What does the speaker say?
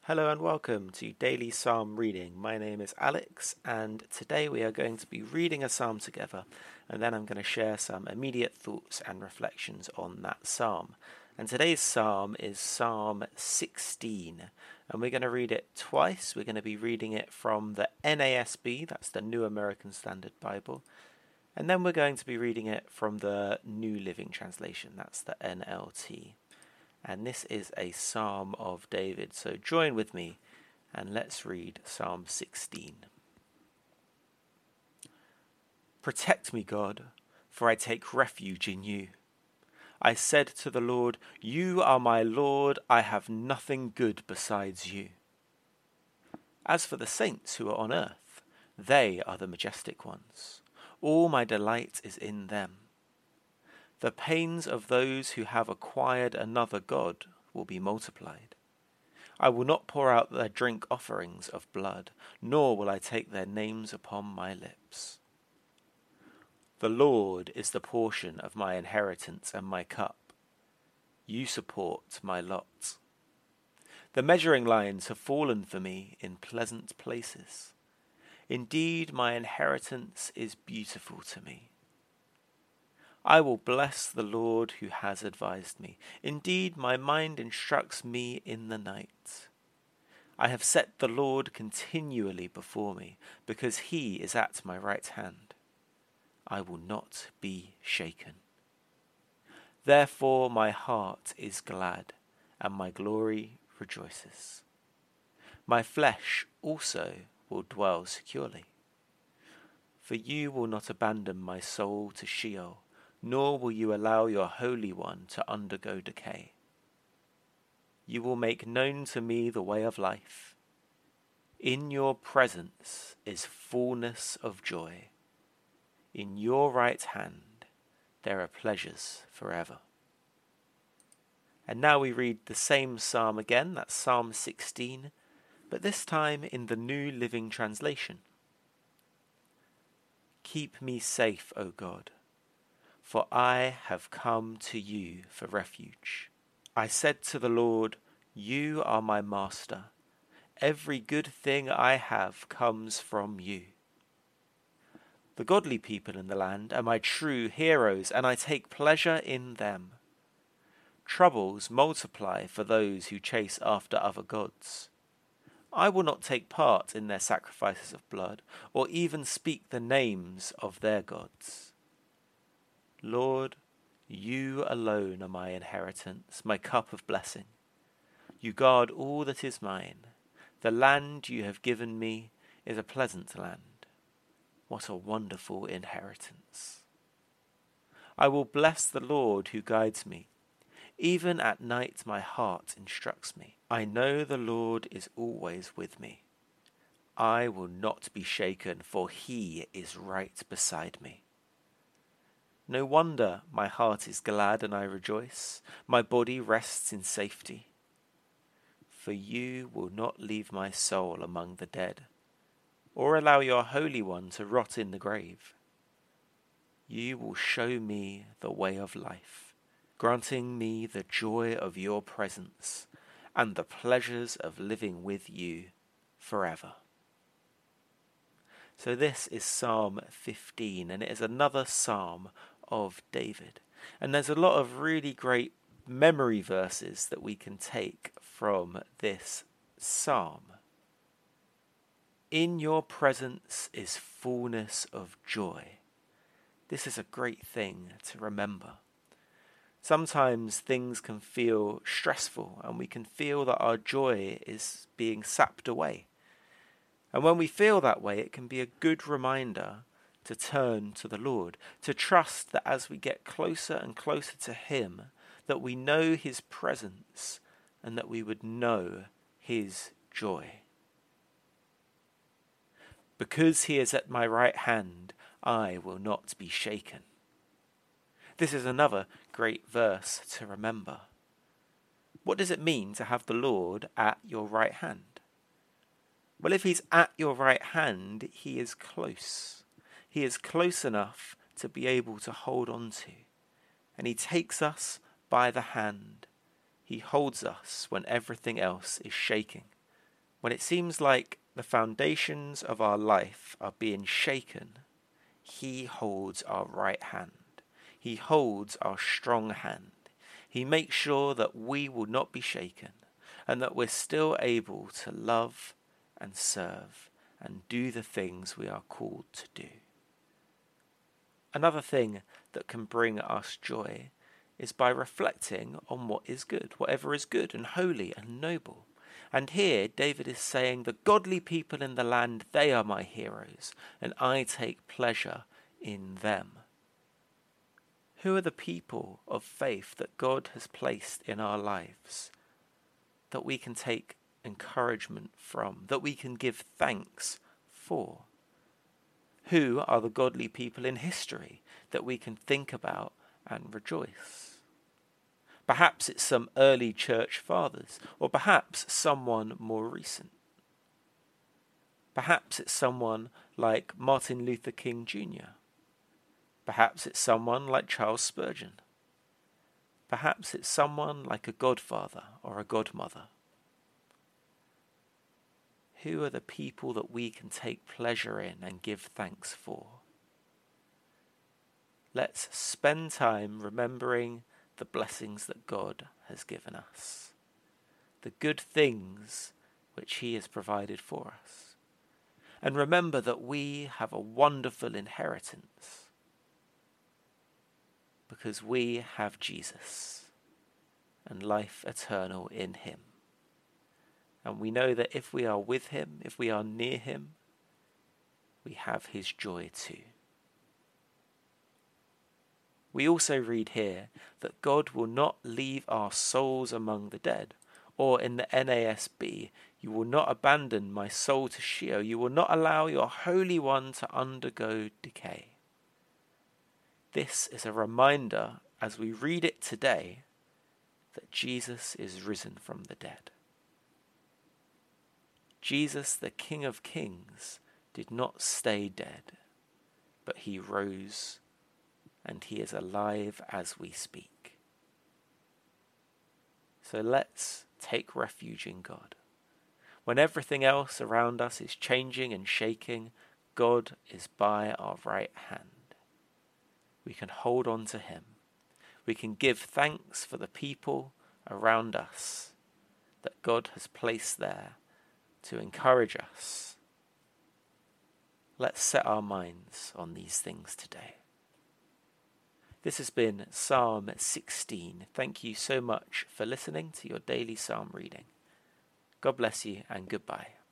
Hello and welcome to Daily Psalm Reading. My name is Alex, and today we are going to be reading a psalm together, and then I'm going to share some immediate thoughts and reflections on that psalm. And today's psalm is Psalm 16, and we're going to read it twice. We're going to be reading it from the NASB, that's the New American Standard Bible, and then we're going to be reading it from the New Living Translation, that's the NLT. And this is a psalm of David. So join with me and let's read Psalm 16. Protect me, God, for I take refuge in you. I said to the Lord, you are my Lord, I have nothing good besides you. As for the saints who are on earth, they are the majestic ones. All my delight is in them. The pains of those who have acquired another god will be multiplied. I will not pour out their drink offerings of blood, nor will I take their names upon my lips. The Lord is the portion of my inheritance and my cup. You support my lot. The measuring lines have fallen for me in pleasant places. Indeed, my inheritance is beautiful to me. I will bless the Lord who has advised me. Indeed, my mind instructs me in the night. I have set the Lord continually before me, because he is at my right hand. I will not be shaken. Therefore my heart is glad, and my glory rejoices. My flesh also will dwell securely. For you will not abandon my soul to Sheol, nor will you allow your Holy One to undergo decay. You will make known to me the way of life. In your presence is fullness of joy. In your right hand there are pleasures forever. And now we read the same psalm again, that's Psalm 16, but this time in the New Living Translation. Keep me safe, O God, for I have come to you for refuge. I said to the Lord, you are my master. Every good thing I have comes from you. The godly people in the land are my true heroes, and I take pleasure in them. Troubles multiply for those who chase after other gods. I will not take part in their sacrifices of blood, or even speak the names of their gods. Lord, you alone are my inheritance, my cup of blessing. You guard all that is mine. The land you have given me is a pleasant land. What a wonderful inheritance. I will bless the Lord who guides me. Even at night my heart instructs me. I know the Lord is always with me. I will not be shaken, for he is right beside me. No wonder my heart is glad and I rejoice. My body rests in safety. For you will not leave my soul among the dead, or allow your Holy One to rot in the grave. You will show me the way of life, granting me the joy of your presence and the pleasures of living with you forever. So this is Psalm 15, and it is another psalm of David. And there's a lot of really great memory verses that we can take from this psalm. In your presence is fullness of joy. This is a great thing to remember. Sometimes things can feel stressful and we can feel that our joy is being sapped away. And when we feel that way, it can be a good reminder to turn to the Lord, to trust that as we get closer and closer to him, that we know his presence and that we would know his joy. Because he is at my right hand, I will not be shaken. This is another great verse to remember. What does it mean to have the Lord at your right hand? Well, if he's at your right hand, he is close. He is close enough to be able to hold on to. And he takes us by the hand. He holds us when everything else is shaking. When it seems like the foundations of our life are being shaken, he holds our right hand. He holds our strong hand. He makes sure that we will not be shaken and that we're still able to love and serve and do the things we are called to do. Another thing that can bring us joy is by reflecting on what is good, whatever is good and holy and noble. And here David is saying, the godly people in the land, they are my heroes, and I take pleasure in them. Who are the people of faith that God has placed in our lives that we can take encouragement from, that we can give thanks for? Who are the godly people in history that we can think about and rejoice? Perhaps it's some early church fathers, or perhaps someone more recent. Perhaps it's someone like Martin Luther King Jr. Perhaps it's someone like Charles Spurgeon. Perhaps it's someone like a godfather or a godmother. Who are the people that we can take pleasure in and give thanks for? Let's spend time remembering the blessings that God has given us, the good things which he has provided for us. And remember that we have a wonderful inheritance because we have Jesus and life eternal in him. And we know that if we are with him, if we are near him, we have his joy too. We also read here that God will not leave our souls among the dead. Or in the NASB, you will not abandon my soul to Sheol. You will not allow your Holy One to undergo decay. This is a reminder, as we read it today, that Jesus is risen from the dead. Jesus, the King of Kings, did not stay dead, but he rose, and he is alive as we speak. So let's take refuge in God. When everything else around us is changing and shaking, God is by our right hand. We can hold on to him. We can give thanks for the people around us that God has placed there to encourage us. Let's set our minds on these things today. This has been Psalm 16. Thank you so much for listening to your daily psalm reading. God bless you and goodbye.